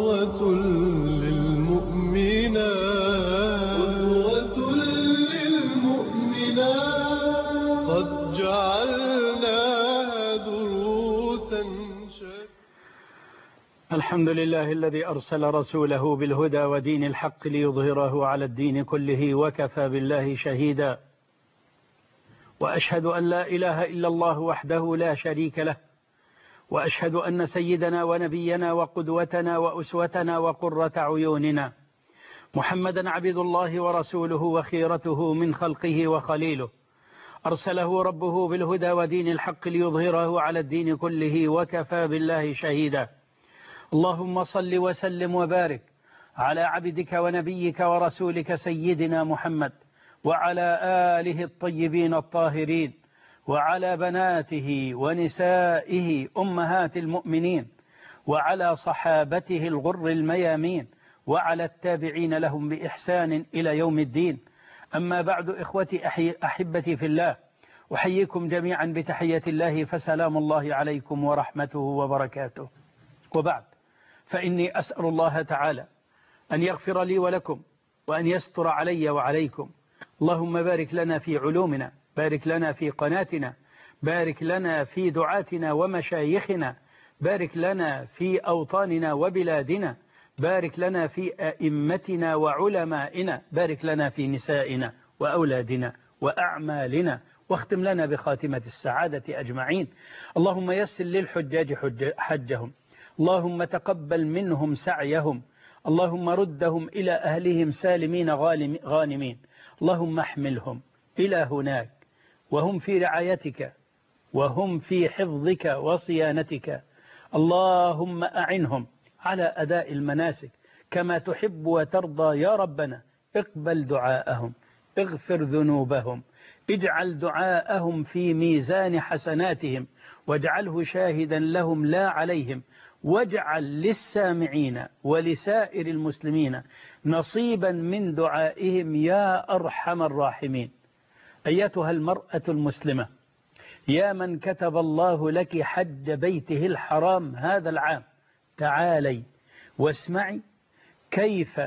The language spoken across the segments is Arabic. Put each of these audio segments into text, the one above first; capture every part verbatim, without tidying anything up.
قدوة للمؤمنات قدوة للمؤمنات قد جعلناها دروسا شك. الحمد لله الذي أرسل رسوله بالهدى ودين الحق ليظهره على الدين كله وكفى بالله شهيدا، وأشهد أن لا إله إلا الله وحده لا شريك له، وأشهد أن سيدنا ونبينا وقدوتنا وأسوتنا وقرة عيوننا محمدا عبد الله ورسوله وخيرته من خلقه وخليله، أرسله ربه بالهدى ودين الحق ليظهره على الدين كله وكفى بالله شهيدا. اللهم صل وسلم وبارك على عبدك ونبيك ورسولك سيدنا محمد وعلى آله الطيبين الطاهرين وعلى بناته ونسائه أمهات المؤمنين وعلى صحابته الغر الميامين وعلى التابعين لهم بإحسان إلى يوم الدين. أما بعد، إخوتي أحبتي في الله، أحييكم جميعا بتحية الله، فسلام الله عليكم ورحمته وبركاته. وبعد، فإني أسأل الله تعالى أن يغفر لي ولكم وأن يستر علي وعليكم. اللهم بارك لنا في علومنا، بارك لنا في قناتنا، بارك لنا في دعاتنا ومشايخنا، بارك لنا في أوطاننا وبلادنا، بارك لنا في أئمتنا وعلمائنا، بارك لنا في نسائنا وأولادنا وأعمالنا، واختم لنا بخاتمة السعادة أجمعين. اللهم يسر للحجاج حجهم، اللهم تقبل منهم سعيهم، اللهم ردهم إلى أهلهم سالمين غانمين، اللهم احملهم إلى هناك وهم في رعايتك وهم في حفظك وصيانتك. اللهم أعنهم على أداء المناسك كما تحب وترضى يا ربنا. اقبل دعاءهم، اغفر ذنوبهم، اجعل دعاءهم في ميزان حسناتهم، واجعله شاهدا لهم لا عليهم، واجعل للسامعين ولسائر المسلمين نصيبا من دعائهم يا أرحم الراحمين. أيتها المرأة المسلمة، يا من كتب الله لك حج بيته الحرام هذا العام، تعالي واسمعي كيف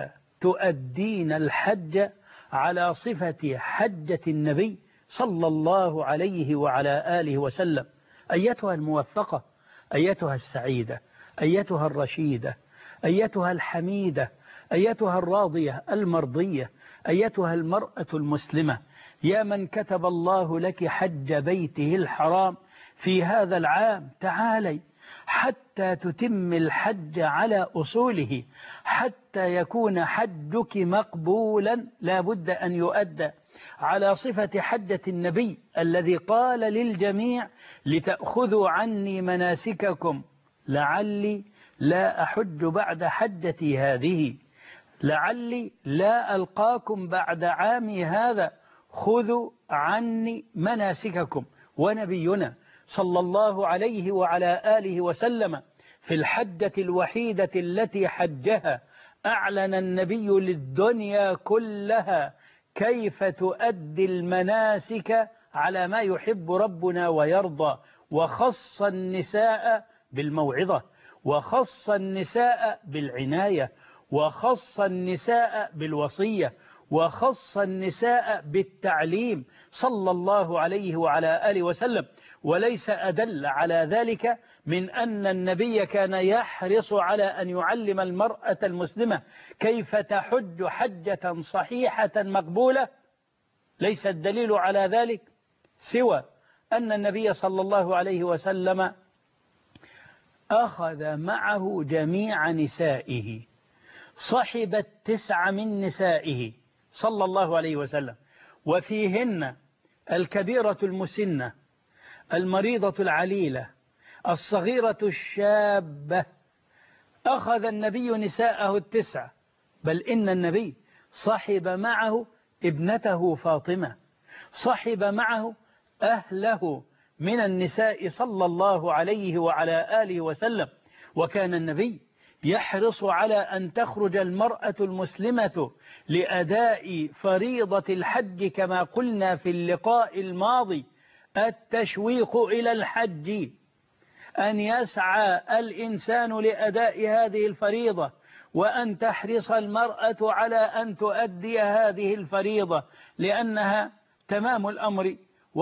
تؤدين الحج على صفة حجة النبي صلى الله عليه وعلى آله وسلم. أيتها الموفقة، أيتها السعيدة، أيتها الرشيدة، أيتها الحميدة، أيتها الراضية المرضية، أيتها المرأة المسلمة، يا من كتب الله لك حج بيته الحرام في هذا العام، تعالي حتى تتم الحج على أصوله، حتى يكون حجك مقبولا لا بد أن يؤدى على صفة حجة النبي الذي قال للجميع: لتأخذوا عني مناسككم لعلي لا أحج بعد حجتي هذه، لعلي لا ألقاكم بعد عامي هذا، خذوا عني مناسككم. ونبينا صلى الله عليه وعلى آله وسلم في الحجة الوحيدة التي حجها أعلن النبي للدنيا كلها كيف تؤدي المناسك على ما يحب ربنا ويرضى، وخص النساء بالموعظة، وخص النساء بالعناية، وخص النساء بالوصية، وخص النساء بالتعليم صلى الله عليه وعلى آله وسلم. وليس أدل على ذلك من أن النبي كان يحرص على أن يعلم المرأة المسلمة كيف تحج حجة صحيحة مقبولة. ليس الدليل على ذلك سوى أن النبي صلى الله عليه وسلم أخذ معه جميع نسائه، صحب التسع من نسائه صلى الله عليه وسلم، وفيهن الكبيرة المسنة، المريضة العليلة، الصغيرة الشابة. أخذ النبي نساءه التسع، بل إن النبي صحب معه ابنته فاطمة، صحب معه أهله من النساء صلى الله عليه وعلى آله وسلم. وكان النبي يحرص على أن تخرج المرأة المسلمة لأداء فريضة الحج كما قلنا في اللقاء الماضي: التشويق إلى الحج، أن يسعى الإنسان لأداء هذه الفريضة وأن تحرص المرأة على أن تؤدي هذه الفريضة، لأنها تمام الأمر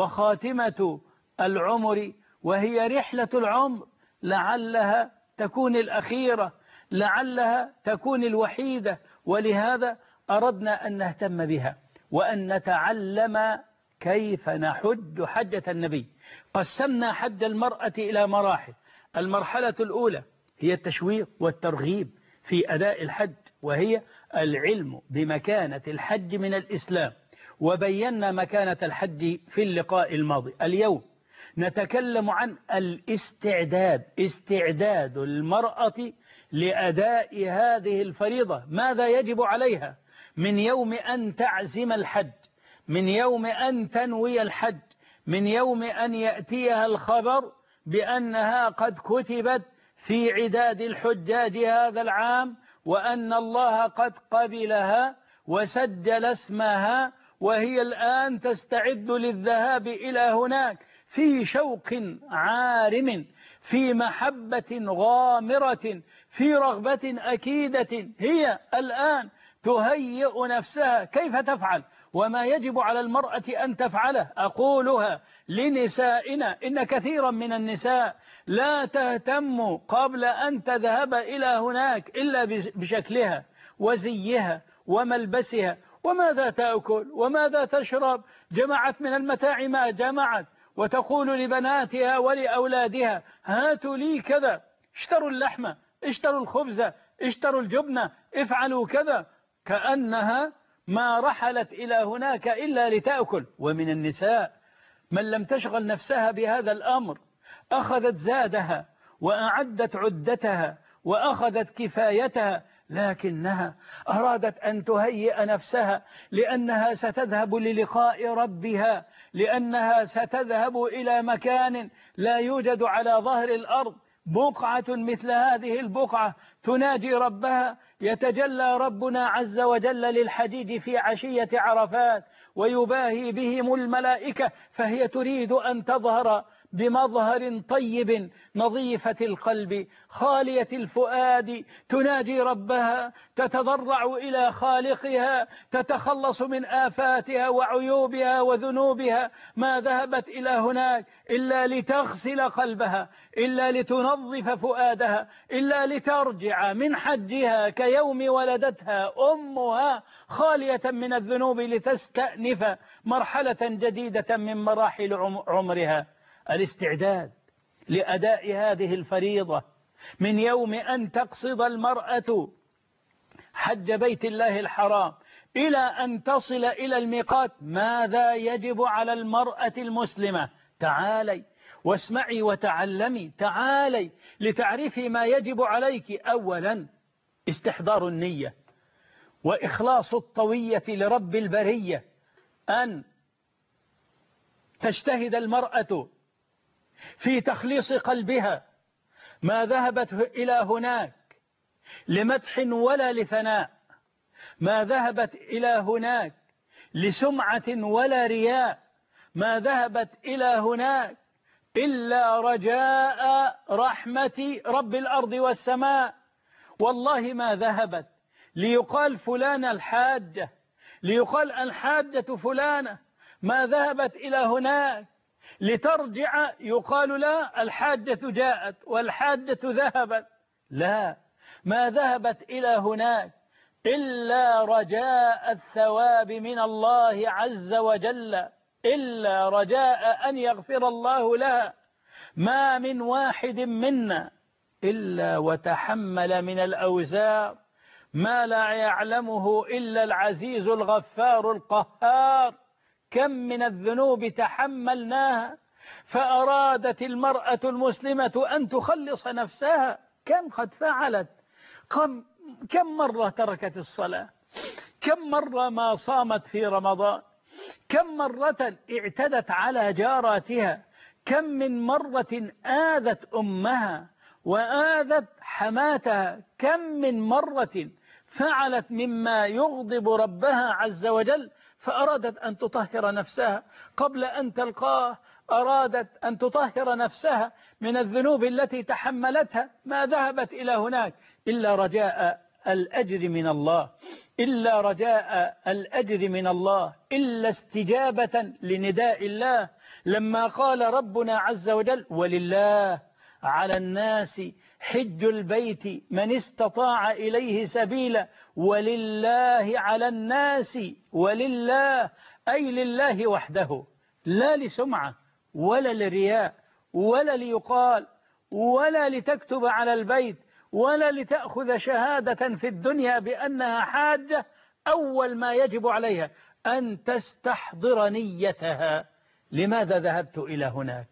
وخاتمة العمر، وهي رحلة العمر، لعلها تكون الأخيرة، لعلها تكون الوحيدة. ولهذا أردنا أن نهتم بها وأن نتعلم كيف نحج حجة النبي. قسمنا حج المرأة إلى مراحل. المرحلة الأولى هي التشويق والترغيب في أداء الحج، وهي العلم بمكانة الحج من الإسلام، وبينا مكانة الحج في اللقاء الماضي. اليوم نتكلم عن الاستعداد، استعداد المرأة لأداء هذه الفريضة. ماذا يجب عليها من يوم أن تعزم الحج، من يوم أن تنوي الحج، من يوم أن يأتيها الخبر بأنها قد كتبت في عداد الحجاج هذا العام، وأن الله قد قبلها وسجل اسمها، وهي الآن تستعد للذهاب إلى هناك في شوق عارم، في محبة غامرة، في رغبة أكيدة. هي الآن تهيئ نفسها كيف تفعل وما يجب على المرأة أن تفعله. أقولها لنسائنا، إن كثيرا من النساء لا تهتم قبل أن تذهب إلى هناك إلا بشكلها وزيها وملبسها، وماذا تأكل وماذا تشرب، جمعت من المتاع ما جمعت، وتقول لبناتها ولأولادها هاتوا لي كذا، اشتروا اللحمة، اشتروا الخبز، اشتروا الجبنة، افعلوا كذا، كأنها ما رحلت إلى هناك إلا لتأكل. ومن النساء من لم تشغل نفسها بهذا الأمر، أخذت زادها وأعدت عدتها وأخذت كفايتها، لكنها أرادت أن تهيئ نفسها لأنها ستذهب للقاء ربها، لأنها ستذهب إلى مكان لا يوجد على ظهر الأرض بقعة مثل هذه البقعة تناجي ربها. يتجلى ربنا عز وجل للحجيج في عشية عرفات ويباهي بهم الملائكة، فهي تريد أن تظهر بمظهر طيب نظيفة القلب خالية الفؤاد، تناجي ربها، تتضرع إلى خالقها، تتخلص من آفاتها وعيوبها وذنوبها. ما ذهبت إلى هناك إلا لتغسل قلبها، إلا لتنظف فؤادها، إلا لترجع من حجها كيوم ولدتها أمها خالية من الذنوب، لتستأنف مرحلة جديدة من مراحل عمرها. الاستعداد لأداء هذه الفريضة من يوم أن تقصد المرأة حج بيت الله الحرام إلى أن تصل إلى الميقات. ماذا يجب على المرأة المسلمة؟ تعالي واسمعي وتعلمي، تعالي لتعرفي ما يجب عليك. أولا استحضار النية وإخلاص الطوية لرب البرية، أن تجتهد المرأة في تخليص قلبها. ما ذهبت إلى هناك لمدح ولا لثناء، ما ذهبت إلى هناك لسمعة ولا رياء، ما ذهبت إلى هناك إلا رجاء رحمة رب الأرض والسماء. والله ما ذهبت ليقال فلان الحاجة، ليقال الحاجة فلانة، ما ذهبت إلى هناك لترجع يقال لا الحاجة جاءت والحاجة ذهبت، لا، ما ذهبت إلى هناك إلا رجاء الثواب من الله عز وجل، إلا رجاء أن يغفر الله لها. ما من واحد منا إلا وتحمل من الأوزار ما لا يعلمه إلا العزيز الغفار القهار. كم من الذنوب تحملناها، فأرادت المرأة المسلمة أن تخلص نفسها. كم قد فعلت؟ كم, كم مرة تركت الصلاة؟ كم مرة ما صامت في رمضان؟ كم مرة اعتدت على جاراتها؟ كم من مرة آذت أمها وآذت حماتها؟ كم من مرة فعلت مما يغضب ربها عز وجل، فأرادت أن تطهر نفسها قبل أن تلقاه، أرادت أن تطهر نفسها من الذنوب التي تحملتها. ما ذهبت إلى هناك إلا رجاء الأجر من الله، إلا رجاء الأجر من الله، إلا استجابة لنداء الله، لما قال ربنا عز وجل: ولله على الناس حج البيت من استطاع إليه سبيلا. ولله على الناس، ولله أي لله وحده، لا لسمعة ولا لرياء ولا ليقال ولا لتكتب على البيت ولا لتأخذ شهادة في الدنيا بأنها حاجة. أول ما يجب عليها أن تستحضر نيتها. لماذا ذهبت إلى هناك؟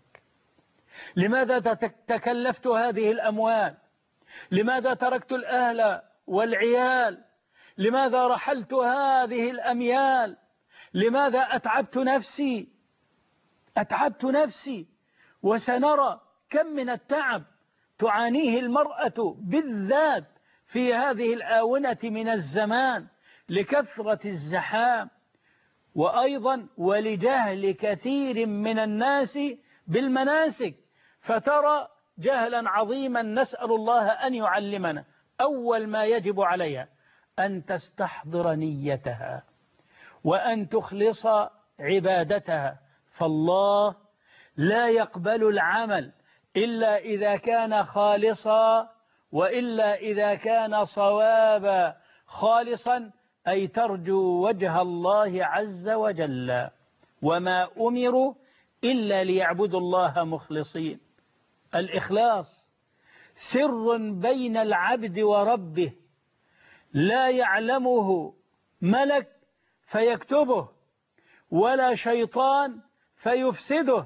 لماذا تكلفت هذه الأموال؟ لماذا تركت الأهل والعيال؟ لماذا رحلت هذه الأميال؟ لماذا أتعبت نفسي؟ أتعبت نفسي، وسنرى كم من التعب تعانيه المرأة بالذات في هذه الآونة من الزمان لكثرة الزحام، وأيضا ولجهل كثير من الناس بالمناسك، فترى جهلا عظيما نسأل الله أن يعلمنا. أول ما يجب عليها أن تستحضر نيتها وأن تخلص عبادتها، فالله لا يقبل العمل إلا إذا كان خالصا، وإلا إذا كان صوابا. خالصا أي ترجو وجه الله عز وجل، وما أمروا إلا ليعبدوا الله مخلصين. الإخلاص سر بين العبد وربه، لا يعلمه ملك فيكتبه ولا شيطان فيفسده.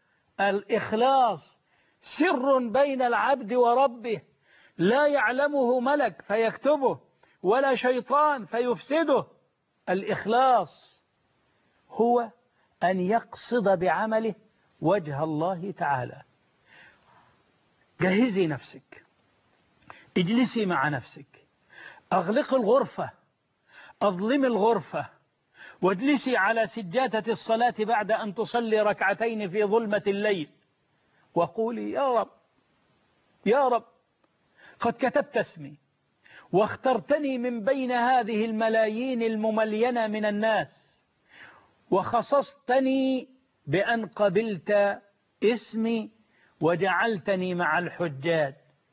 الإخلاص سر بين العبد وربه، لا يعلمه ملك فيكتبه ولا شيطان فيفسده. الإخلاص هو أن يقصد بعمله وجه الله تعالى. جهزي نفسك، اجلسي مع نفسك، أغلق الغرفة، أظلم الغرفة، واجلسي على سجادة الصلاة بعد أن تصلي ركعتين في ظلمة الليل، وقولي: يا رب يا رب، قد كتبت اسمي واخترتني من بين هذه الملايين المملينة من الناس، وخصصتني بأن قبلت اسمي وجعلتني مع الحجاج،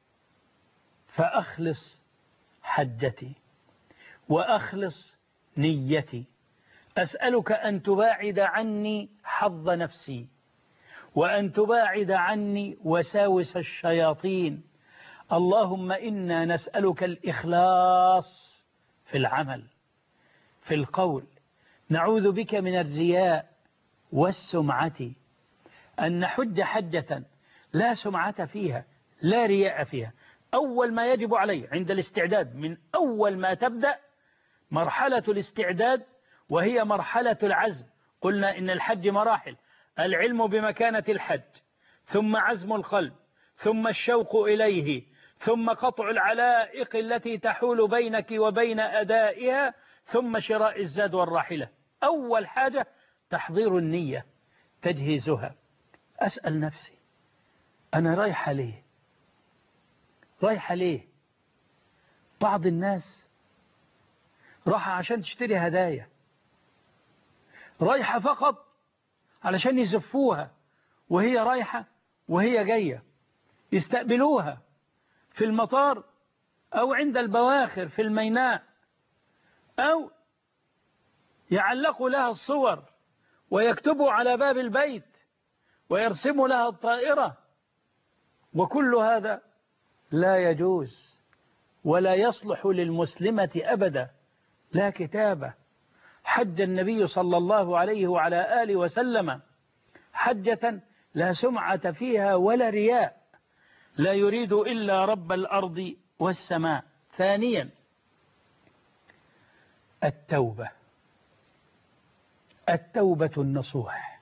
فأخلص حجتي وأخلص نيتي. أسألك أن تباعد عني حظ نفسي، وأن تباعد عني وساوس الشياطين. اللهم إنا نسألك الإخلاص في العمل، في القول. نعوذ بك من الرياء والسمعة، أن نحج حجة لا سمعة فيها لا رياء فيها. أول ما يجب عليه عند الاستعداد، من أول ما تبدأ مرحلة الاستعداد، وهي مرحلة العزم. قلنا إن الحج مراحل: العلم بمكانة الحج، ثم عزم القلب، ثم الشوق إليه، ثم قطع العلائق التي تحول بينك وبين أدائها، ثم شراء الزاد والراحلة. أول حاجة تحضير النية، تجهيزها. أسأل نفسي: أنا رايحة ليه؟ رايحة ليه؟ بعض الناس رايحة عشان تشتري هدايا، رايحة فقط علشان يزفوها وهي رايحة وهي جاية، يستقبلوها في المطار أو عند البواخر في الميناء، أو يعلقوا لها الصور ويكتبوا على باب البيت ويرسموا لها الطائرة. وكل هذا لا يجوز ولا يصلح للمسلمة أبدا، لا كتابة. حج النبي صلى الله عليه وعلى آله وسلم حجة لا سمعة فيها ولا رياء، لا يريد إلا رب الأرض والسماء. ثانيا التوبة، التوبة النصوح.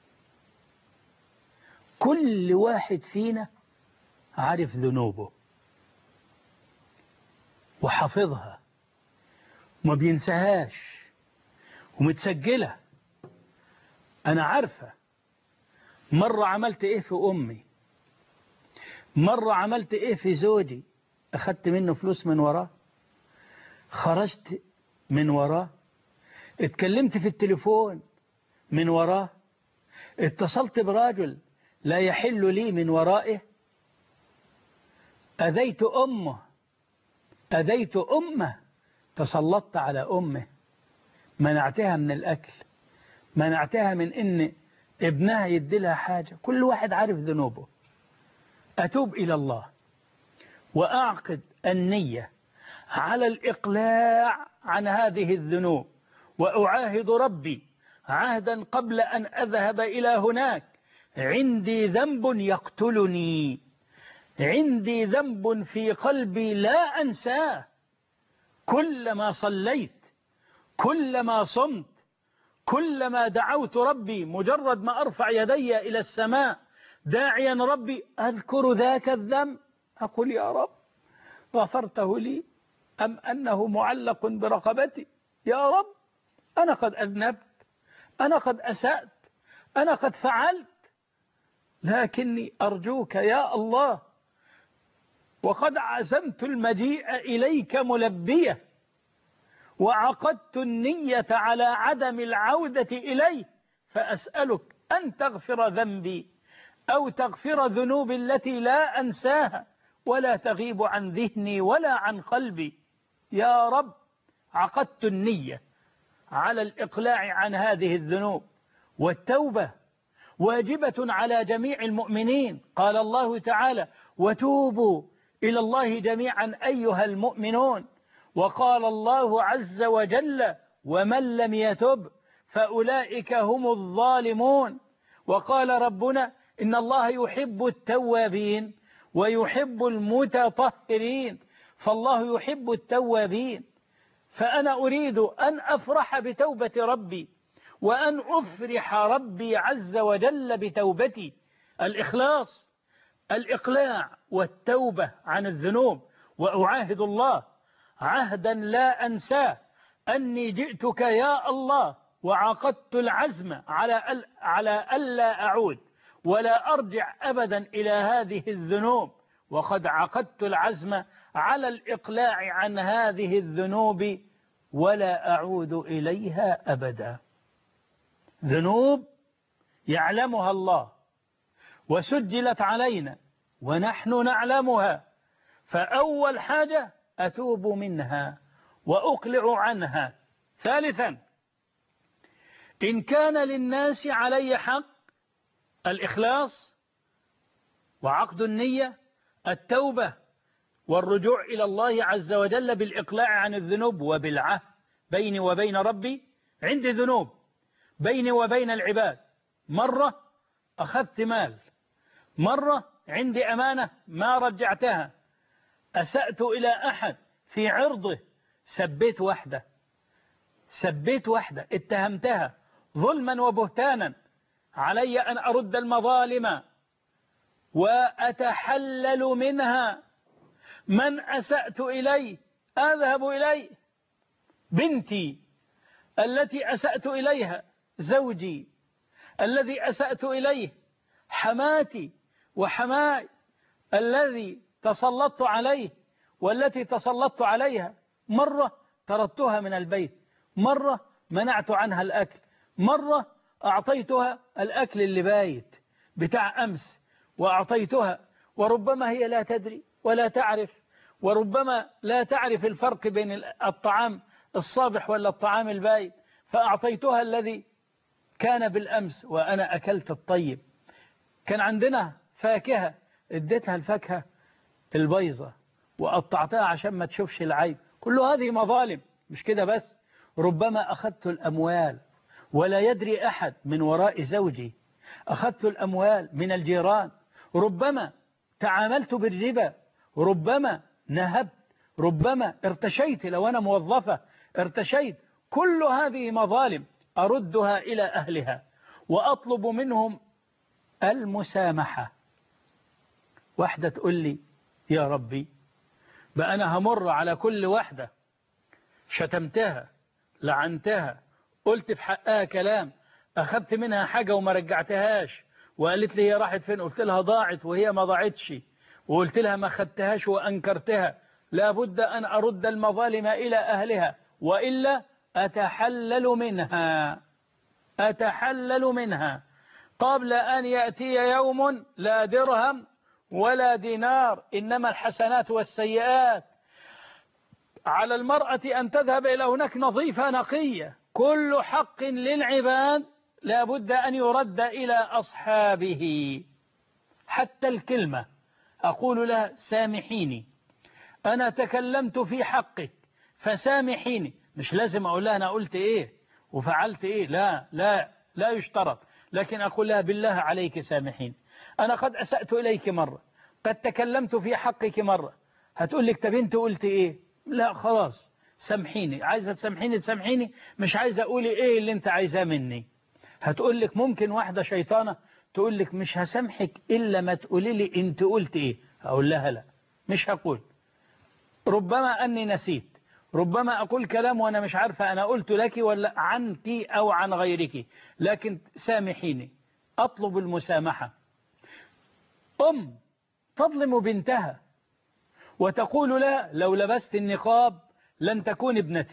كل واحد فينا عارف ذنوبه وحافظها وما بينساهاش ومتسجلة. أنا عارفة مرة عملت إيه في أمي، مرة عملت إيه في زوجي، أخدت منه فلوس من وراه، خرجت من وراه، اتكلمت في التليفون من وراه، اتصلت برجل لا يحل لي من ورائه، أذيت أمه أذيت أمه تسلطت على أمه، منعتها من الأكل، منعتها من إن ابنها يديلها حاجة. كل واحد عارف ذنوبه. أتوب إلى الله وأعقد النية على الإقلاع عن هذه الذنوب، وأعاهد ربي عهدا قبل أن أذهب إلى هناك: عندي ذنب يقتلني، عندي ذنب في قلبي لا أنساه. كلما صليت، كلما صمت، كلما دعوت ربي، مجرد ما أرفع يدي إلى السماء داعيا ربي، أذكر ذاك الذنب، أقول يا رب غفرته لي أم أنه معلق برقبتي؟ يا رب أنا قد أذنبت، أنا قد أسأت، أنا قد فعلت، لكني أرجوك يا الله، وقد عزمت المجيء إليك ملبية، وعقدت النية على عدم العودة إليه، فأسألك أن تغفر ذنبي أو تغفر ذنوبي التي لا أنساها ولا تغيب عن ذهني ولا عن قلبي. يا رب عقدت النية على الإقلاع عن هذه الذنوب، والتوبة واجبة على جميع المؤمنين. قال الله تعالى: وتوبوا إلى الله جميعا أيها المؤمنون. وقال الله عز وجل: ومن لم يتب فأولئك هم الظالمون. وقال ربنا: إن الله يحب التوابين ويحب المتطهرين، فالله يحب التوابين. فأنا أريد أن أفرح بتوبة ربي، وأن أفرح ربي عز وجل بتوبتي. الإخلاص، الإقلاع والتوبة عن الذنوب. وأعاهد الله عهدا لا أنساه أني جئتك يا الله وعقدت العزم على على ألا أعود ولا أرجع أبدا إلى هذه الذنوب، وقد عقدت العزم على الإقلاع عن هذه الذنوب ولا أعود إليها أبدا. ذنوب يعلمها الله وسجلت علينا ونحن نعلمها، فأول حاجة أتوب منها وأقلع عنها. ثالثا، إن كان للناس علي حق، الإخلاص وعقد النية، التوبة والرجوع إلى الله عز وجل بالإقلاع عن الذنوب وبالعهد بيني وبين ربي. عندي ذنوب بيني وبين العباد، مرة أخذت مال، مرة عندي أمانة ما رجعتها، أسأت إلى أحد في عرضه، سبيت وحده سبيت وحده اتهمتها ظلما وبهتانا، علي أن أرد المظالم وأتحلل منها. من أسأت إليه أذهب إليه، بنتي التي أسأت إليها، زوجي الذي أسأت إليه، حماتي وحماي الذي تسلطت عليه والتي تسلطت عليها، مرة طردتها من البيت، مرة منعت عنها الأكل، مرة أعطيتها الأكل اللي بايت بتاع أمس وأعطيتها، وربما هي لا تدري ولا تعرف، وربما لا تعرف الفرق بين الطعام الصابح ولا الطعام البايت، فأعطيتها الذي كان بالأمس وأنا أكلت الطيب. كان عندنا فاكهة، اديتها الفاكهة البيضة وقطعتها عشان ما تشوفش العيب. كل هذه مظالم. مش كده بس، ربما أخذت الأموال ولا يدري أحد من وراء زوجي، أخذت الأموال من الجيران، ربما تعاملت بالربا، ربما نهبت، ربما ارتشيت، لو أنا موظفة ارتشيت. كل هذه مظالم أردها إلى أهلها وأطلب منهم المسامحة. واحدة تقول لي: يا ربي بقى أنا همر على كل واحدة شتمتها، لعنتها، قلت في حقها كلام، أخذت منها حاجة وما رجعتهاش، وقالت لي هي راحت فين، قلت لها ضاعت وهي ما ضاعتش، وقلت لها ما خدتهاش وأنكرتها، لابد أن أرد المظالم إلى أهلها، وإلا أتحلل منها أتحلل منها قبل أن يأتي يوم لا درهم ولا دينار، إنما الحسنات والسيئات. على المرأة أن تذهب إلى هناك نظيفة نقية. كل حق للعباد لابد أن يرد إلى أصحابه. حتى الكلمة أقول لها سامحيني، أنا تكلمت في حقك فسامحيني، مش لازم أقول لها أنا قلت إيه وفعلت إيه، لا لا لا يشترط، لكن أقول لها بالله عليك سامحيني، أنا قد أسأت إليك مرة، قد تكلمت في حقك مرة. هتقول لك طب أنت قلت إيه؟ لا خلاص سامحيني، عايزة تسامحيني تسامحيني، مش عايزة أقولي إيه اللي أنت عايزاه مني. هتقول لك ممكن واحدة شيطانة تقول لك مش هسامحك إلا ما تقولي لي أنت قلت إيه. أقول لها لا، مش هقول، ربما أني نسيت، ربما أقول كلام وأنا مش عارفة أنا قلت لك ولا عنك أو عن غيرك، لكن سامحيني. أطلب المسامحة. أم تظلم بنتها وتقول لا لو لبست النقاب لن تكون ابنتي،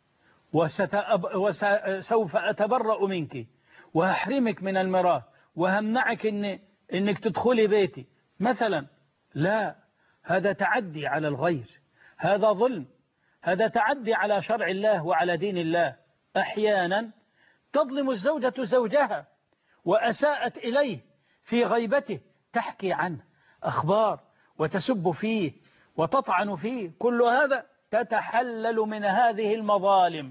وسوف أتبرأ منك وهحرمك من الميراث وهمنعك إن إنك تدخلي بيتي مثلا. لا، هذا تعدي على الغير، هذا ظلم، هذا تعدي على شرع الله وعلى دين الله. أحيانا تظلم الزوجة زوجها وأساءت إليه في غيبته، تحكي عنه أخبار وتسب فيه وتطعن فيه، كل هذا تتحلل من هذه المظالم.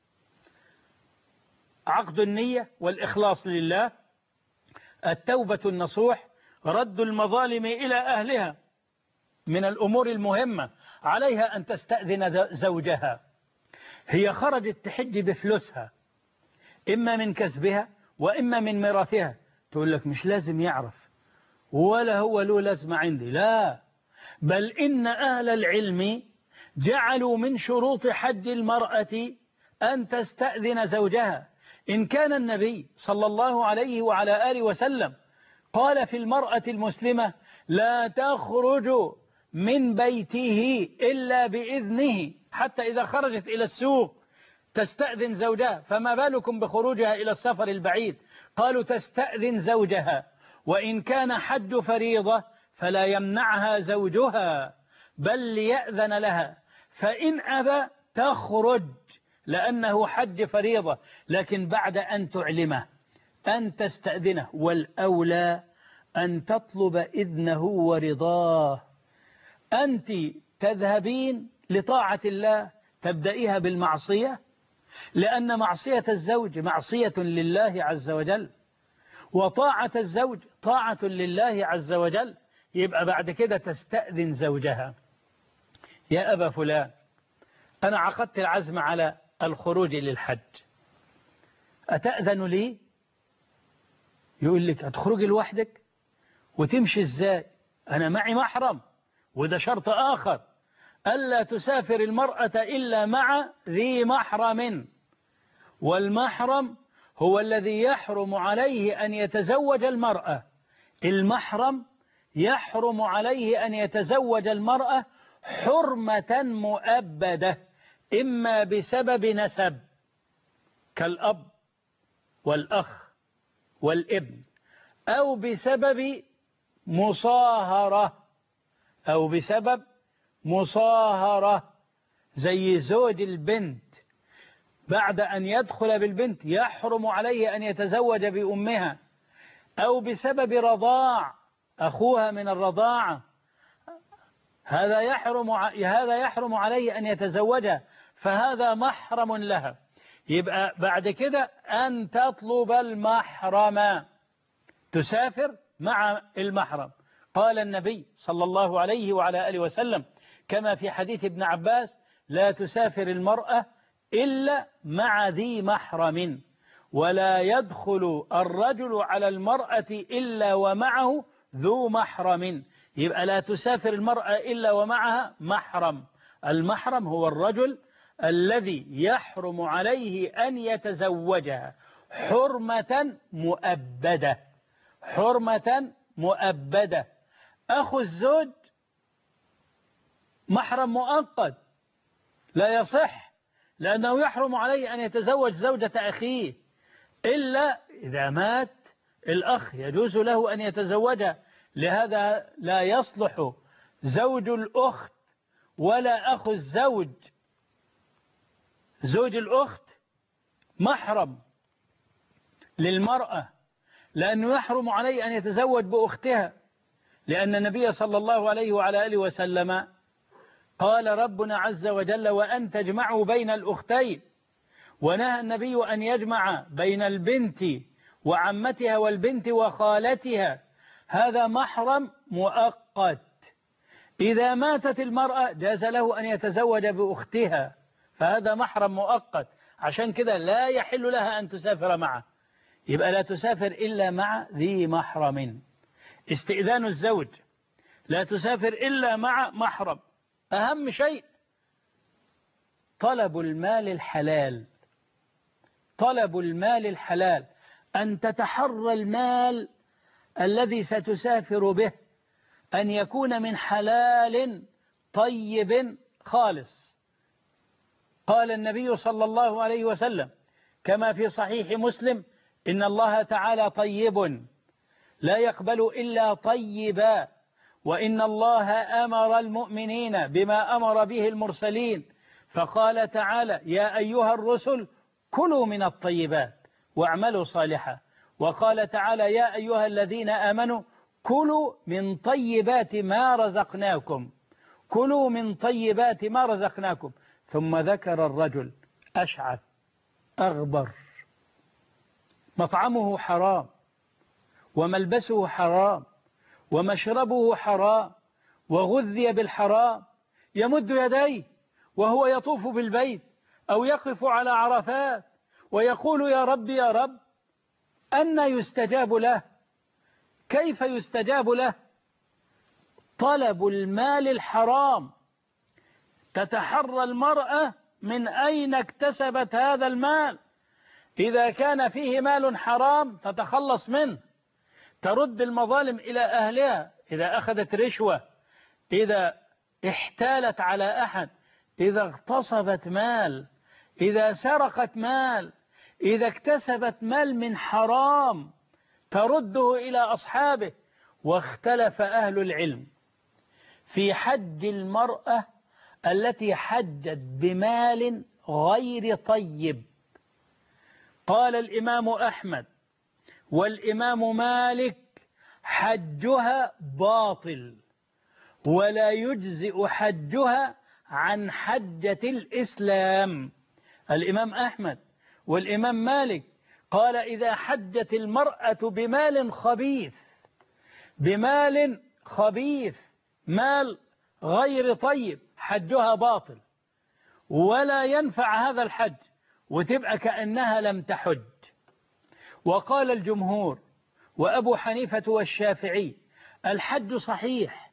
عقد النية والإخلاص لله، التوبة النصوح، رد المظالم إلى أهلها. من الأمور المهمة عليها أن تستأذن زوجها. هي خرجت تحج بفلوسها، إما من كسبها وإما من ميراثها، تقول لك مش لازم يعرف ولا هو له لازمة عندي. لا، بل إن أهل العلم جعلوا من شروط حج المرأة أن تستأذن زوجها. إن كان النبي صلى الله عليه وعلى آله وسلم قال في المرأة المسلمة لا تخرج من بيته إلا بإذنه، حتى إذا خرجت إلى السوق تستأذن زوجها، فما بالكم بخروجها إلى السفر البعيد؟ قالوا تستأذن زوجها. وإن كان حج فريضة فلا يمنعها زوجها بل ليأذن لها، فإن أبى تخرج لأنه حج فريضة، لكن بعد أن تعلمه أن تستأذنه، والأولى أن تطلب إذنه ورضاه. أنت تذهبين لطاعة الله تبدأيها بالمعصية، لأن معصية الزوج معصية لله عز وجل، وطاعة الزوج طاعة لله عز وجل. يبقى بعد كده تستأذن زوجها. يا أبا فلان، أنا عقدت العزم على الخروج للحج، أتأذن لي؟ يقول لك هتخرجي لوحدك وتمشي إزاي؟ أنا معي محرم، وده شرط آخر، ألا تسافر المرأة إلا مع ذي محرم، والمحرم هو الذي يحرم عليه أن يتزوج المرأة. المحرم يحرم عليه أن يتزوج المرأة حرمة مؤبدة، إما بسبب نسب كالأب والأخ والابن، أو بسبب مصاهرة أو بسبب مصاهرة زي زوج البنت، بعد أن يدخل بالبنت يحرم عليه أن يتزوج بأمها، أو بسبب رضاع أخوها من الرضاعة، هذا يحرم هذا يحرم عليه أن يتزوجها، فهذا محرم لها. يبقى بعد كده أن تطلب المحرم، تسافر مع المحرم. قال النبي صلى الله عليه وعلى آله وسلم كما في حديث ابن عباس لا تسافر المرأة إلا مع ذي محرم، ولا يدخل الرجل على المرأة إلا ومعه ذو محرم. يبقى لا تسافر المرأة إلا ومعها محرم. المحرم هو الرجل الذي يحرم عليه أن يتزوجها حرمة مؤبدة، حرمة مؤبدة. أخو الزوج محرم مؤقت لا يصح، لأنه يحرم عليه أن يتزوج زوجة أخيه إلا إذا مات الأخ يجوز له أن يتزوجها. لهذا لا يصلح زوج الأخت ولا أخو الزوج. زوج الأخت محرم للمرأة لأنه يحرم عليه أن يتزوج بأختها، لأن النبي صلى الله عليه وعلى آله وسلم قال ربنا عز وجل وأن تجمعوا بين الأختين، ونهى النبي أن يجمع بين البنت وعمتها والبنت وخالتها، هذا محرم مؤقت. إذا ماتت المرأة جاز له أن يتزوج بأختها، فهذا محرم مؤقت، عشان كده لا يحل لها أن تسافر معه. يبقى لا تسافر إلا مع ذي محرم. استئذان الزوج، لا تسافر إلا مع محرم. أهم شيء طلب المال الحلال. طلب المال الحلال أن تتحرى المال الذي ستسافر به أن يكون من حلال طيب خالص. قال النبي صلى الله عليه وسلم كما في صحيح مسلم إن الله تعالى طيب لا يقبل إلا طيبا، وإن الله أمر المؤمنين بما أمر به المرسلين، فقال تعالى يا أيها الرسل كلوا من الطيبات واعملوا صالحا، وقال تعالى يا أيها الذين آمنوا كلوا من طيبات ما رزقناكم، كلوا من طيبات ما رزقناكم. ثم ذكر الرجل أشعث أغبر مطعمه حرام وملبسه حرام ومشربه حرام وغذي بالحرام، يمد يديه وهو يطوف بالبيت أو يقف على عرفات ويقول يا رب يا رب، أن يستجاب له؟ كيف يستجاب له؟ طلب المال الحرام. تتحرى المرأة من أين اكتسبت هذا المال. إذا كان فيه مال حرام تتخلص منه، ترد المظالم إلى أهلها. إذا أخذت رشوة، إذا احتالت على أحد، إذا اغتصبت مال، إذا سرقت مال، إذا اكتسبت مال من حرام ترده إلى أصحابه. واختلف أهل العلم في حج المرأة التي حجت بمال غير طيب. قال الإمام أحمد والإمام مالك حجها باطل ولا يجزئ حجها عن حجة الإسلام. الإمام أحمد والإمام مالك قال إذا حجت المرأة بمال خبيث، بمال خبيث، مال غير طيب، حجها باطل ولا ينفع هذا الحج، وتبقى كأنها لم تحج. وقال الجمهور وأبو حنيفة والشافعي الحج صحيح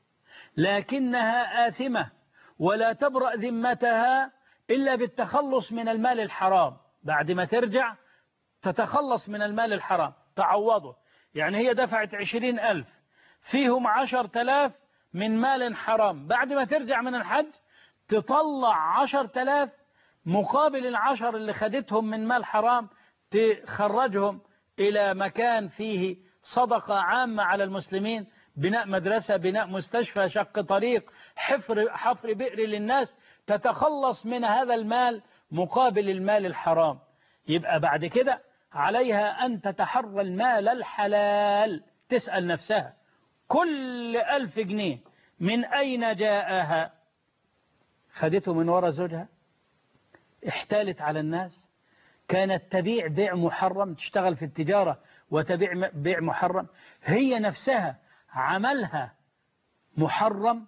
لكنها آثمة ولا تبرأ ذمتها إلا بالتخلص من المال الحرام. بعد ما ترجع تتخلص من المال الحرام تعوضه. يعني هي دفعت عشرين ألف فيهم عشر تلاف من مال حرام، بعد ما ترجع من الحج تطلع عشر تلاف مقابل العشر اللي خدتهم من مال حرام، تخرجهم إلى مكان فيه صدقة عامة على المسلمين، بناء مدرسة، بناء مستشفى، شق طريق، حفر, حفر بئر للناس، تتخلص من هذا المال مقابل المال الحرام. يبقى بعد كده عليها أن تتحرى المال الحلال. تسأل نفسها كل ألف جنيه من أين جاءها؟ خدته من وراء زوجها؟ احتالت على الناس؟ كانت تبيع بيع محرم، تشتغل في التجارة وتبيع بيع محرم؟ هي نفسها عملها محرم،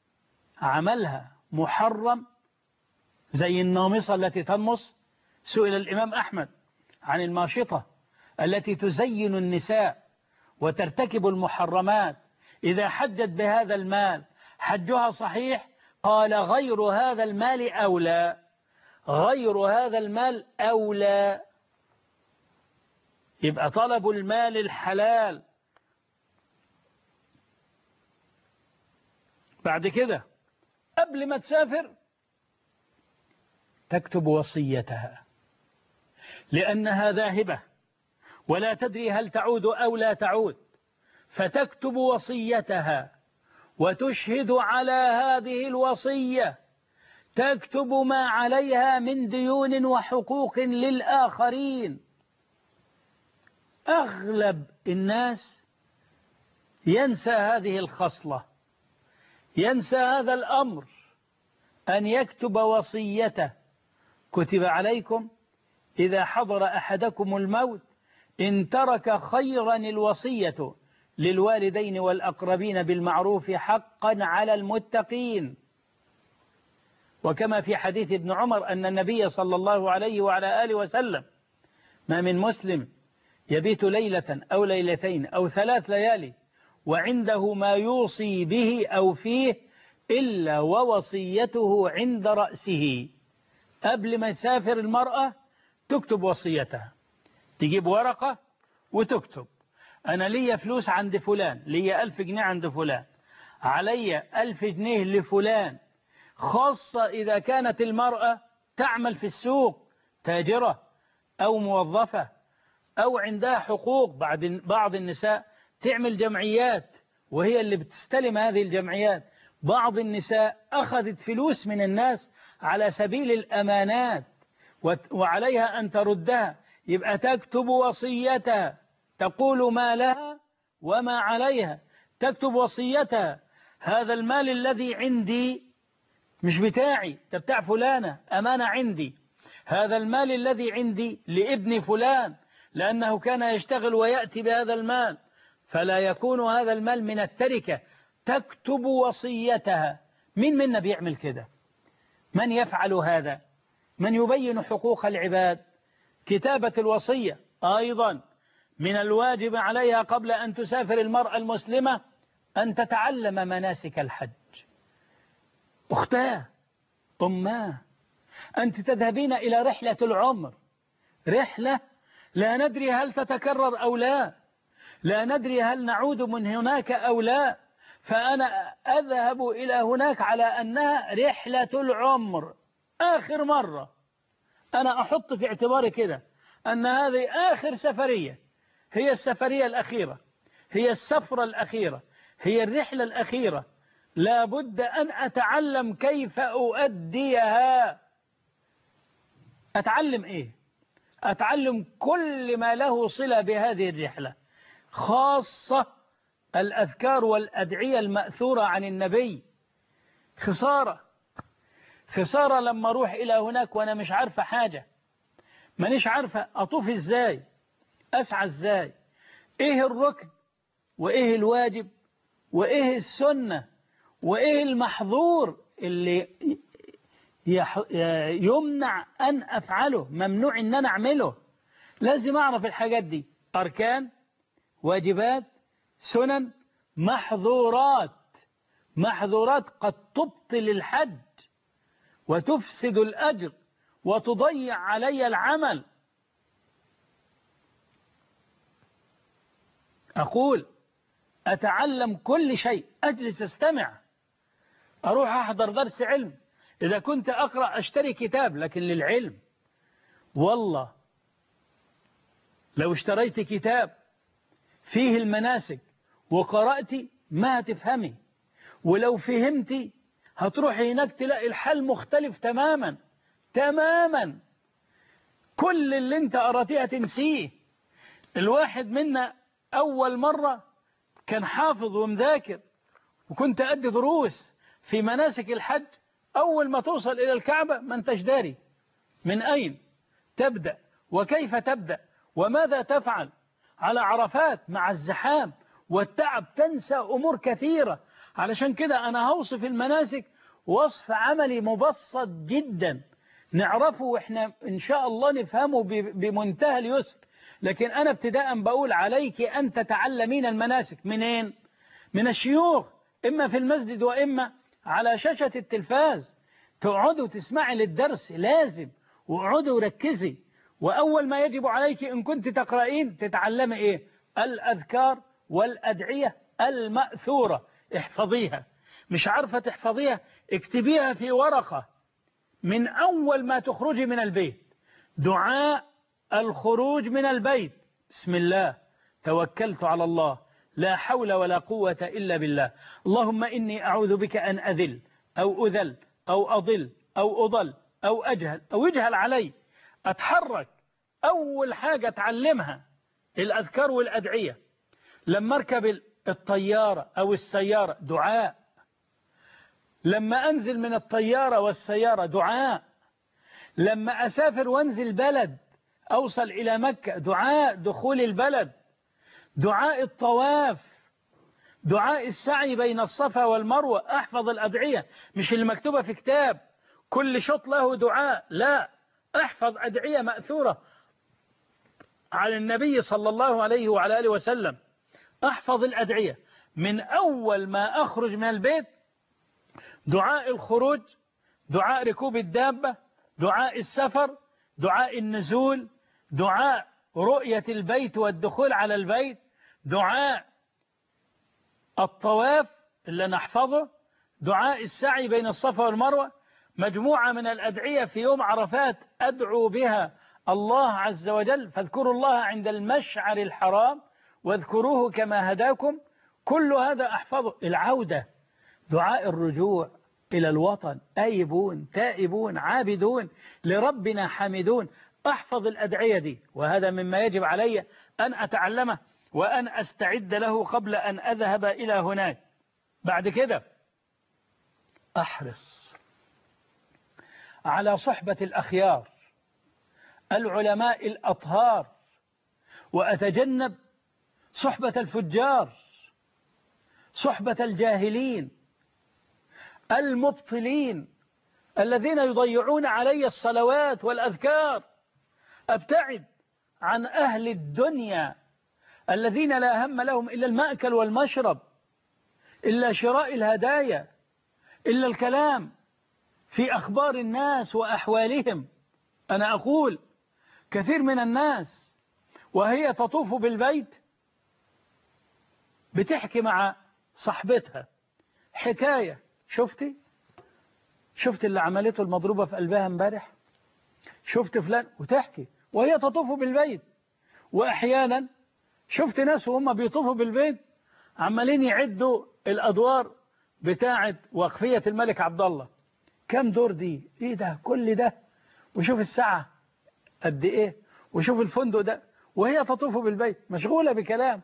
عملها محرم زي النامصة التي تنمص. سئل الإمام أحمد عن الماشطة التي تزين النساء وترتكب المحرمات، إذا حجت بهذا المال حجها صحيح؟ قال غير هذا المال أولى، غير هذا المال أولى. يبقى طلب المال الحلال. بعد كده قبل ما تسافر تكتب وصيتها، لأنها ذاهبة ولا تدري هل تعود أو لا تعود، فتكتب وصيتها وتشهد على هذه الوصية، تكتب ما عليها من ديون وحقوق للآخرين. أغلب الناس ينسى هذه الخصلة، ينسى هذا الأمر، أن يكتب وصيته. كتب عليكم إذا حضر أحدكم الموت إن ترك خيرا الوصية للوالدين والأقربين بالمعروف حقا على المتقين. وكما في حديث ابن عمر أن النبي صلى الله عليه وعلى آله وسلم ما من مسلم يبيت ليلة أو ليلتين أو ثلاث ليالي وعنده ما يوصي به أو فيه إلا ووصيته عند رأسه. قبل ما يسافر المرأة تكتب وصيتها، تجيب ورقة وتكتب أنا ليا فلوس عند فلان، ليا ألف جنيه عند فلان، علي ألف جنيه لفلان، خاصة إذا كانت المرأة تعمل في السوق تاجرة أو موظفة أو عندها حقوق. بعد بعض النساء تعمل جمعيات وهي اللي بتستلم هذه الجمعيات. بعض النساء أخذت فلوس من الناس على سبيل الأمانات وعليها أن تردها، يبقى تكتب وصيتها، تقول ما لها وما عليها، تكتب وصيتها. هذا المال الذي عندي مش بتاعي، ده بتاع فلانة، أمانة عندي. هذا المال الذي عندي لابن فلان لأنه كان يشتغل ويأتي بهذا المال، فلا يكون هذا المال من التركة. تكتب وصيتها. من منا بيعمل كده؟ من يفعل هذا؟ من يبين حقوق العباد؟ كتابة الوصية أيضا من الواجب عليها قبل أن تسافر المرأة المسلمة أن تتعلم مناسك الحج. أختاه، أماه، أنت تذهبين إلى رحلة العمر، رحلة لا ندري هل تتكرر أو لا، لا ندري هل نعود من هناك أو لا، فأنا أذهب إلى هناك على أنها رحلة العمر آخر مرة. أنا أحط في اعتباري كده أن هذه آخر سفرية، هي السفرية الأخيرة، هي السفرة الأخيرة، هي الرحلة الأخيرة، لا بد أن أتعلم كيف أؤديها. أتعلم إيه؟ أتعلم كل ما له صلة بهذه الرحلة، خاصة الأذكار والأدعية المأثورة عن النبي. خسارة خسارة لما أروح إلى هناك وأنا مش عارفة حاجة، مانيش عارفة أطوف إزاي، أسعى إزاي، إيه الركن وإيه الواجب وإيه السنة وإيه المحظور اللي يمنع أن أفعله، ممنوع أن أنا أعمله. لازم أعرف الحاجات دي، أركان، واجبات، سنن، محظورات. محظورات قد تبطل الحج وتفسد الأجر وتضيع علي العمل. أقول أتعلم كل شيء، أجلس استمع، أروح أحضر درس علم، إذا كنت أقرأ أشتري كتاب لكن للعلم. والله لو اشتريت كتاب فيه المناسك وقرأت ما هتفهمي، ولو فهمتي هتروحي هناك تلاقي الحال مختلف تماما تماما. كل اللي انت قرأتيه هتنسيه. الواحد منا أول مرة كان حافظ ومذاكر وكنت أدي دروس في مناسك الحج، أول ما توصل إلى الكعبة ما انتش داري من أين تبدأ وكيف تبدأ وماذا تفعل. على عرفات مع الزحام والتعب تنسى أمور كثيرة. علشان كده أنا هوصف المناسك وصف عملي مبسط جدا نعرفه وإحنا إن شاء الله نفهمه بمنتهى اليسر. لكن أنا ابتداء بقول عليك أن تتعلمين المناسك منين؟ من الشيوخ، إما في المسجد وإما على شاشة التلفاز. تقعدوا تسمعي للدرس لازم، وقعدوا وركزي. وأول ما يجب عليك إن كنت تقرأين تتعلمي إيه؟ الأذكار والأدعية المأثورة، احفظيها. مش عارفة تحفظيها، اكتبيها في ورقة من أول ما تخرجي من البيت. دعاء الخروج من البيت: بسم الله توكلت على الله لا حول ولا قوة إلا بالله، اللهم إني أعوذ بك أن أذل أو أذل أو أضل أو أضل أو أجهل أو يجهل علي. أتحرك، أول حاجة تعلمها الأذكار والأدعية. لما أركب الطيارة أو السيارة دعاء، لما أنزل من الطيارة والسيارة دعاء، لما أسافر وانزل بلد أوصل إلى مكة دعاء دخول البلد، دعاء الطواف، دعاء السعي بين الصفا والمروة. أحفظ الأدعية، مش اللي مكتوبة في كتاب كل شط له دعاء، لا، احفظ أدعية مأثورة على النبي صلى الله عليه وعلى آله وسلم. احفظ الأدعية من أول ما أخرج من البيت: دعاء الخروج، دعاء ركوب الدابة، دعاء السفر، دعاء النزول، دعاء رؤية البيت والدخول على البيت، دعاء الطواف اللي نحفظه، دعاء السعي بين الصفا والمروة. مجموعة من الأدعية في يوم عرفات أدعو بها الله عز وجل: فاذكروا الله عند المشعر الحرام واذكروه كما هداكم. كل هذا أحفظه. العودة، دعاء الرجوع إلى الوطن: آيبون تائبون عابدون لربنا حامدون. أحفظ الأدعية دي، وهذا مما يجب علي أن أتعلمه وأن أستعد له قبل أن أذهب إلى هناك. بعد كده أحرص على صحبة الأخيار العلماء الأطهار، وأتجنب صحبة الفجار، صحبة الجاهلين المبطلين الذين يضيعون علي الصلوات والأذكار. أبتعد عن أهل الدنيا الذين لا هم لهم إلا المأكل والمشرب، إلا شراء الهدايا، إلا الكلام في أخبار الناس وأحوالهم. أنا أقول كثير من الناس وهي تطوف بالبيت بتحكي مع صاحبتها حكاية: شفتي شفت اللي عملته المضروبة في قلبها امبارح، شفت فلان، وتحكي وهي تطوف بالبيت. وأحيانا شفت ناس وهم بيطوفوا بالبيت عمالين يعدوا الأدوار بتاعة وقفية الملك عبد الله. كم دور دي؟ ايه ده كل ده؟ وشوف الساعة قد ايه، وشوف الفندق ده، وهي تطوف بالبيت مشغولة بكلام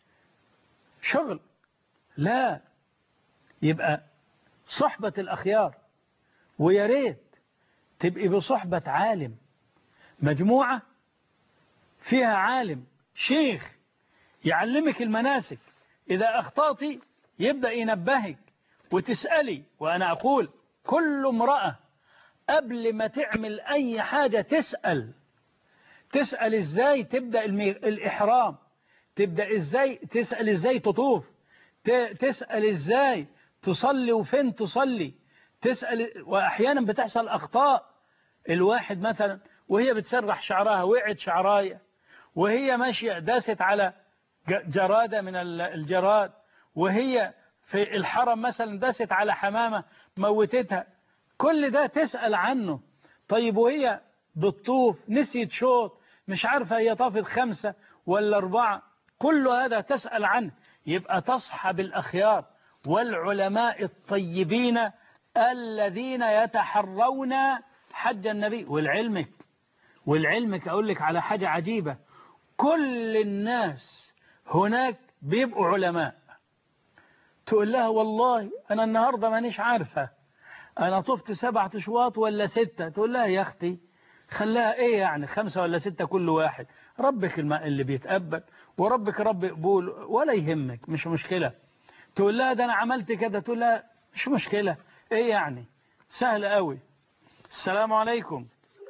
شغل. لا، يبقى صحبة الأخيار. ويا ريت تبقي بصحبة عالم، مجموعة فيها عالم شيخ يعلمك المناسك. إذا أخطأتي يبدأ ينبهك وتسألي. وأنا أقول كل امرأة قبل ما تعمل أي حاجة تسأل تسأل إزاي تبدأ الإحرام، تبدأ إزاي، تسأل إزاي تطوف، تسأل إزاي تصلي وفين تصلي، تسأل. وأحيانا بتحصل أخطاء. الواحد مثلا وهي بتسرح شعرها وقعت شعراية، وهي ماشية داست على جرادة من الجراد، وهي في الحرم مثلا داست على حمامة موتتها. كل ده تسأل عنه. طيب وهي بتطوف نسيت شوط، مش عارفة هي طافت خمسة ولا أربعة، كل هذا تسأل عنه. يبقى تصحب الأخيار والعلماء الطيبين الذين يتحرون حج النبي. والعلمك والعلمك أقول لك على حاجة عجيبة: كل الناس هناك بيبقوا علماء. تقول لها والله أنا النهاردة مانيش عارفة أنا طفت سبعة أشواط ولا ستة، تقول لها يا أختي خلاها إيه يعني خمسة ولا ستة كل واحد، ربك الماء اللي بيتقبل وربك رب قبول ولا يهمك، مش مشكلة. تقول لها ده أنا عملت كده، تقول لها مش مشكلة، إيه يعني سهل قوي. السلام عليكم.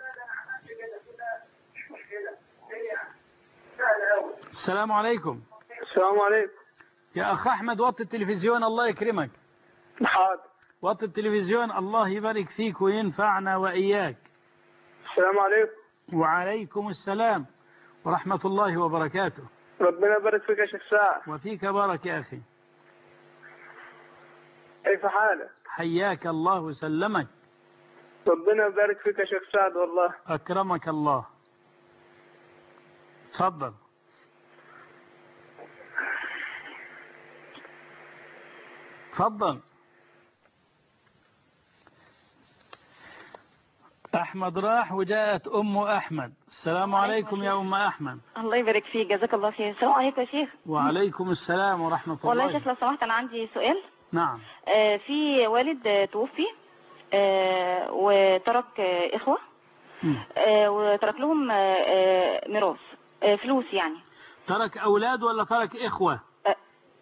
السلام عليكم. السلام عليكم. يا أخ أحمد وطي التلفزيون الله يكرمك. حاضر. وطي التلفزيون الله يبارك فيك وينفعنا وإياك. السلام عليكم. وعليكم السلام ورحمة الله وبركاته. ربنا يبارك فيك يا شيخ ساعة. وفيك بارك يا أخي. كيف حالك؟ حياك الله وسلمك. ربنا يبارك فيك يا شيخ سعد والله. أكرمك الله. تفضل. تفضل. أحمد راح وجاءت أم أحمد. السلام عليكم يا أم أحمد. الله يبارك فيك، جزاك الله خير. السلام عليكم يا شيخ. وعليكم السلام ورحمة الله. والله يا شيخ لو سمحت أنا عندي سؤال. نعم. آه في والد آه توفي آه وترك آه إخوة آه وترك لهم آه آه ميراث آه فلوس يعني. ترك أولاد ولا ترك إخوة؟ آه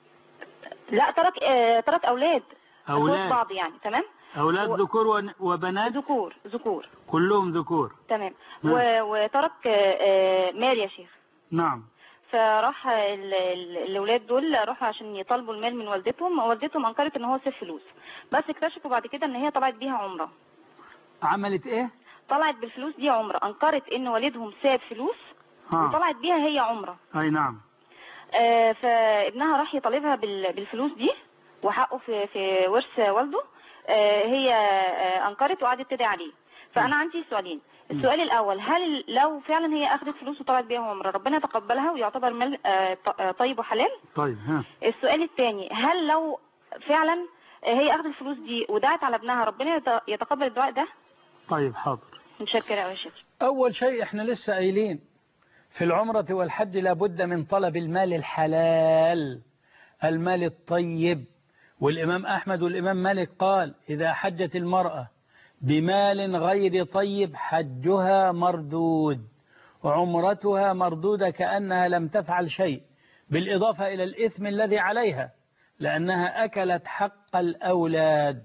لا ترك آه ترك أولاد. أولاد بعض يعني. تمام. أولاد و... ذكور وبنات؟ ذكور ذكور كلهم ذكور. تمام. و... وترك آه مال يا شيخ. نعم. فراح ال... ال... الأولاد دول راحوا عشان يطالبوا المال من والدتهم، والدتهم أنكرت إن هو ساب فلوس، بس اكتشفوا بعد كده إن هي طلعت بيها عمرة. عملت إيه؟ طلعت بالفلوس دي عمرة، أنكرت إن والدهم ساب فلوس ها. وطلعت بيها هي عمرة. أي نعم. آه فابنها راح يطالبها بال... بالفلوس دي وحقه في في ورث والده. آه هي آه أنكرت وقعدت تدعي عليه. فأنا عندي سؤالين. السؤال الأول، هل لو فعلا هي أخذت فلوس وطلعت بيها عمرة ربنا يتقبلها ويعتبر مال آه طيب وحلال؟ طيب. ها. السؤال الثاني، هل لو فعلا هي أخذت الفلوس دي ودعت على ابنها ربنا يتقبل الدعاء ده؟ طيب حاضر. متشكرة يا شيخ. أول شيء احنا لسه قايلين في العمرة والحج لابد من طلب المال الحلال، المال الطيب. والإمام أحمد والإمام مالك قال إذا حجت المرأة بمال غير طيب حجها مردود وعمرتها مردودة كأنها لم تفعل شيء، بالإضافة إلى الإثم الذي عليها لأنها أكلت حق الأولاد،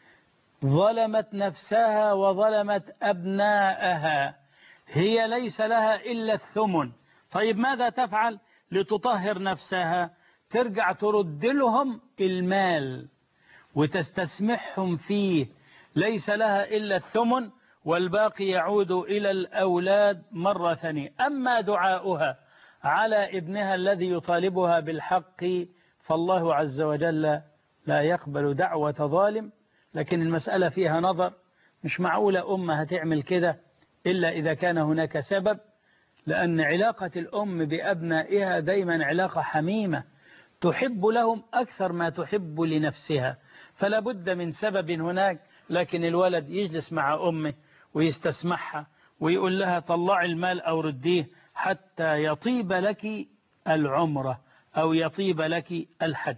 ظلمت نفسها وظلمت أبناءها، هي ليس لها إلا الثمن. طيب ماذا تفعل لتطهر نفسها؟ ترجع ترد لهم المال وتستسمحهم فيه، ليس لها إلا الثمن والباقي يعود إلى الأولاد مرة ثانية. أما دعاؤها على ابنها الذي يطالبها بالحق فالله عز وجل لا يقبل دعوة ظالم، لكن المسألة فيها نظر. مش معقولة أمة هتعمل كده إلا إذا كان هناك سبب، لأن علاقة الأم بأبنائها دايما علاقة حميمة تحب لهم أكثر ما تحب لنفسها، فلا بد من سبب هناك. لكن الولد يجلس مع أمه ويستسمحها ويقول لها طلع المال أو رديه حتى يطيب لك العمرة أو يطيب لك الحج.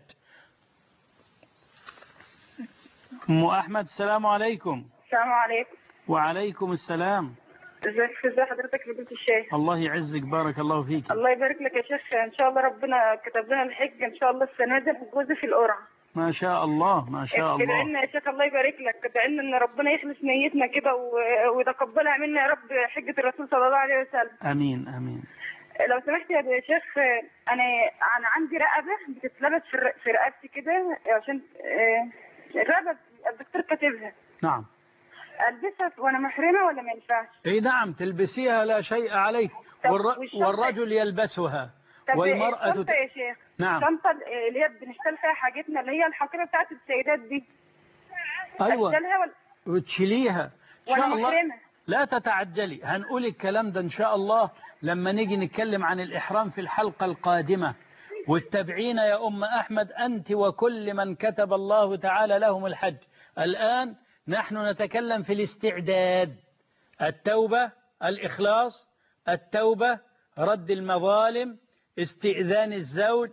أم أحمد السلام عليكم. السلام عليكم. وعليكم السلام. ازيك ازي حضرتك يا بنت الشيخ؟ الله يعزك بارك الله فيك. الله يبارك لك يا شيخ. ان شاء الله ربنا كتب لنا الحج ان شاء الله السنه دي نحجز في القرعه. ما شاء الله ما شاء الله. ادعي لنا يا شيخ الله يبارك لك، ادعي لنا ان ربنا يخلص نيتنا كده ويتقبلها منا يا رب حجه الرسول صلى الله عليه وسلم. امين امين. لو سمحت يا شيخ، انا انا عندي رقبه بتتلبس في رقبتي كده عشان الرقبه الدكتور كاتبها. نعم. البسها وانا محرمه ولا ما ينفعش؟ اي نعم تلبسيها لا شيء عليك. والر... والرجل يلبسها والمرأة الشنطة يا شيخ. نعم. الشنطة اللي هي بنشتغل فيها حاجتنا اللي هي الحقيبة بتاعت السيدات دي. ايوه. ولا... وتشيليها ان شاء الله. محرمة. لا تتعجلي، هنقول الكلام ده ان شاء الله لما نيجي نتكلم عن الإحرام في الحلقة القادمة. واتبعين يا أم أحمد أنت وكل من كتب الله تعالى لهم الحج. الآن نحن نتكلم في الاستعداد، التوبة، الإخلاص، التوبة، رد المظالم، استئذان الزوج،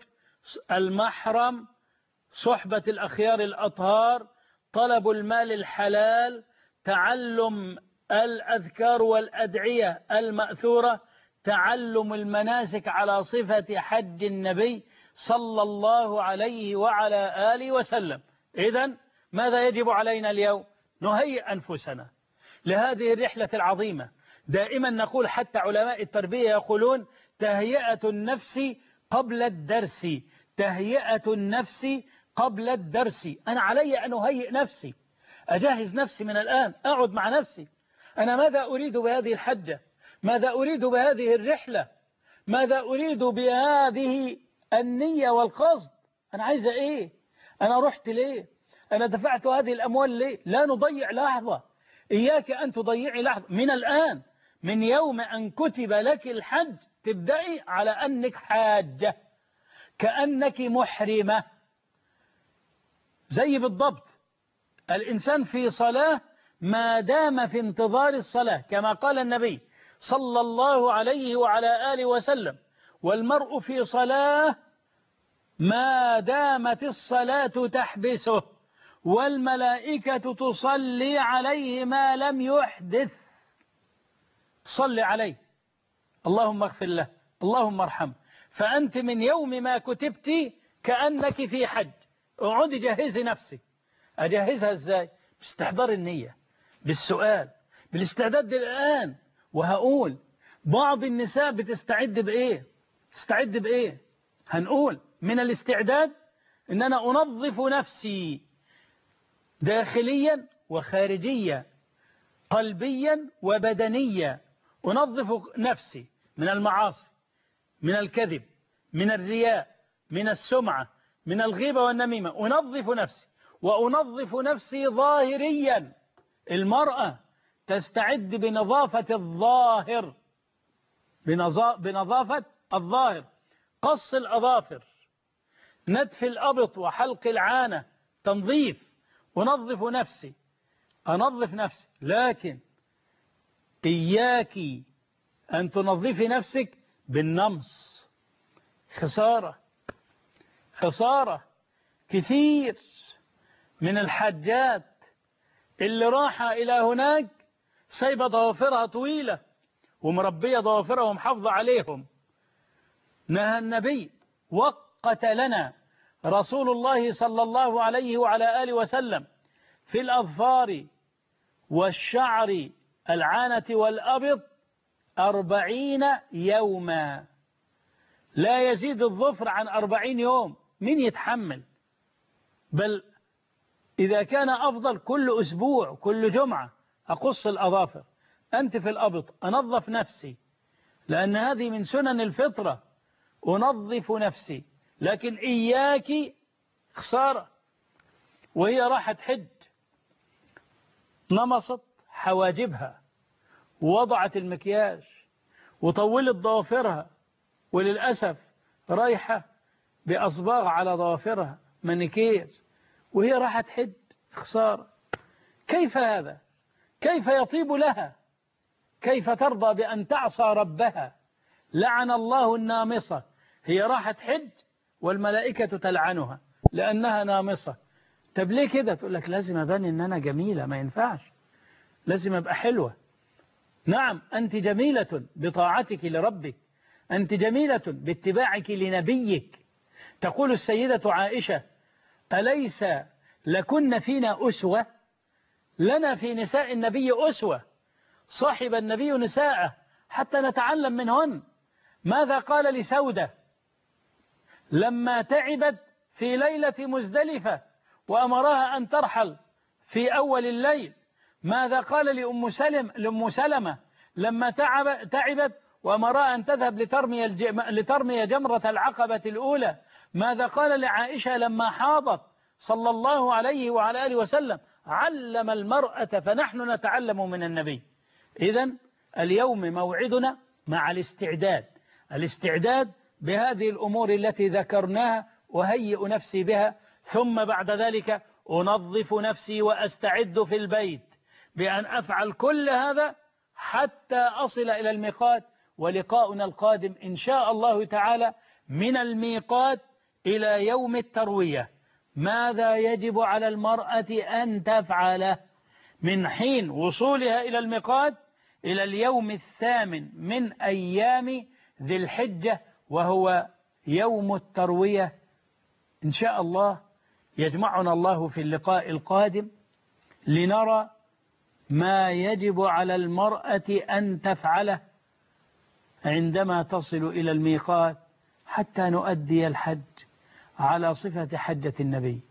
المحرم، صحبة الأخيار الأطهار، طلب المال الحلال، تعلم الأذكار والأدعية المأثورة، تعلم المناسك على صفة حج النبي صلى الله عليه وعلى آله وسلم. إذن ماذا يجب علينا اليوم؟ نهيئ أنفسنا لهذه الرحلة العظيمة. دائما نقول حتى علماء التربية يقولون تهيئة النفس قبل الدرس، تهيئة النفس قبل الدرس. أنا علي أن أهيئ نفسي، أجهز نفسي من الآن، أقعد مع نفسي. أنا ماذا أريد بهذه الحجة؟ ماذا أريد بهذه الرحلة؟ ماذا أريد بهذه النية والقصد؟ أنا عايزة إيه؟ أنا رحت ليه؟ أنا دفعت هذه الأموال ليه؟ لا نضيع لحظة. إياك أن تضيعي لحظة من الآن، من يوم أن كتب لك الحج تبدأي على أنك حاجة، كأنك محرمة. زي بالضبط الإنسان في صلاة ما دام في انتظار الصلاة، كما قال النبي صلى الله عليه وعلى آله وسلم: والمرء في صلاة ما دامت الصلاة تحبسه والملائكة تصلي عليه ما لم يحدث. صلي عليه، اللهم اغفر له، اللهم ارحمه. فأنت من يوم ما كتبت كأنك في حج. اقعدي جهزي نفسك. أجهزها ازاي؟ باستحضار النية، بالسؤال، بالاستعداد الآن. وهقول بعض النساء بتستعد بإيه؟ تستعد بإيه؟ هنقول من الاستعداد إن أنا أنظف نفسي داخليا وخارجيا، قلبيا وبدنيا. أنظف نفسي من المعاصي، من الكذب، من الرياء، من السمعة، من الغيبة والنميمة. أنظف نفسي وأنظف نفسي ظاهريا. المرأة تستعد بنظافة الظاهر، بنظافة الظاهر، قص الأظافر، نتف الأبط وحلق العانة، تنظيف. أنظف نفسي، أنظف نفسي. لكن إياك أن تنظفي نفسك بالنمص. خسارة، خسارة. كثير من الحاجات اللي راحة إلى هناك سايبة ضوافرها طويلة ومربية ضوافرها ومحافظة عليهم. نهى النبي، وقت لنا رسول الله صلى الله عليه وعلى آله وسلم في الأظفار والشعر العانة والأبط أربعين يوما، لا يزيد الظفر عن أربعين يوم. من يتحمل؟ بل إذا كان أفضل كل أسبوع، كل جمعة أقص الأظافر، أنتف الأبط، أنظف نفسي، لأن هذه من سنن الفطرة. أنظف نفسي. لكن إياك خسارة وهي راحت حج نمصت حواجبها ووضعت المكياج وطولت ضوافرها، وللأسف رايحة بأصباغ على ضوافرها، منيكير، وهي راحت حج. خسارة. كيف هذا؟ كيف يطيب لها؟ كيف ترضى بأن تعصى ربها؟ لعن الله النامصة. هي راحت حج والملائكة تلعنها لأنها نامصة. طب ليه كده؟ تقول لك لازم أبان إن أنا جميلة. ما ينفعش، لازم أبقى حلوة. نعم، أنت جميلة بطاعتك لربك، أنت جميلة باتباعك لنبيك. تقول السيدة عائشة: أليس لكن فينا أسوة؟ لنا في نساء النبي أسوة. صاحب النبي نساءه حتى نتعلم منهن. ماذا قال لسودة لما تعبت في ليلة مزدلفة وأمرها أن ترحل في أول الليل؟ ماذا قال لأم سلم لأم سلمة لما تعب تعبت وأمرها أن تذهب لترمي, لترمي جمرة العقبة الأولى؟ ماذا قال لعائشة لما حاضت صلى الله عليه وعلى آله وسلم؟ علم المرأة، فنحن نتعلم من النبي. إذن اليوم موعدنا مع الاستعداد، الاستعداد بهذه الأمور التي ذكرناها، وهيئ نفسي بها. ثم بعد ذلك أنظف نفسي وأستعد في البيت بأن أفعل كل هذا حتى أصل إلى الميقات. ولقاؤنا القادم إن شاء الله تعالى من الميقات إلى يوم التروية. ماذا يجب على المرأة أن تفعل من حين وصولها إلى الميقات إلى اليوم الثامن من أيام ذي الحجة، وهو يوم التروية؟ إن شاء الله يجمعنا الله في اللقاء القادم لنرى ما يجب على المرأة أن تفعله عندما تصل إلى الميقات حتى نؤدي الحج على صفة حجة النبي.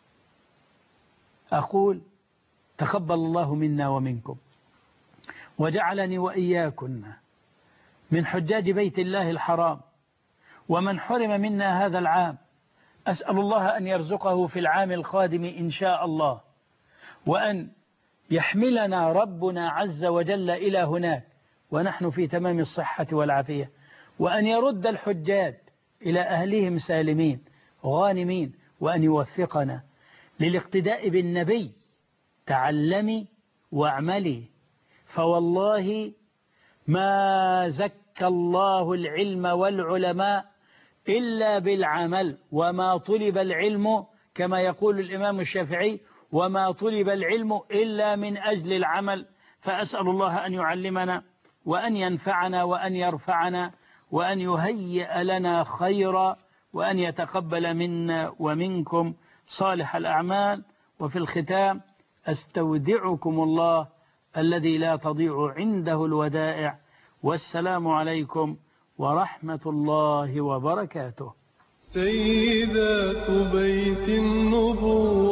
أقول تقبل الله منا ومنكم، وجعلني وإياكن من حجاج بيت الله الحرام، ومن حرم منا هذا العام أسأل الله أن يرزقه في العام القادم إن شاء الله، وأن يحملنا ربنا عز وجل إلى هناك ونحن في تمام الصحة والعافية، وأن يرد الحجاج إلى أهلهم سالمين غانمين، وأن يوفقنا للاقتداء بالنبي. تعلمي واعملي، فوالله ما زكى الله العلم والعلماء إلا بالعمل، وما طلب العلم كما يقول الإمام الشافعي وما طلب العلم إلا من أجل العمل. فأسأل الله أن يعلمنا وأن ينفعنا وأن يرفعنا وأن يهيئ لنا خيرا، وأن يتقبل منا ومنكم صالح الأعمال. وفي الختام أستودعكم الله الذي لا تضيع عنده الودائع، والسلام عليكم ورحمة الله وبركاته. سيدات بيت النبوة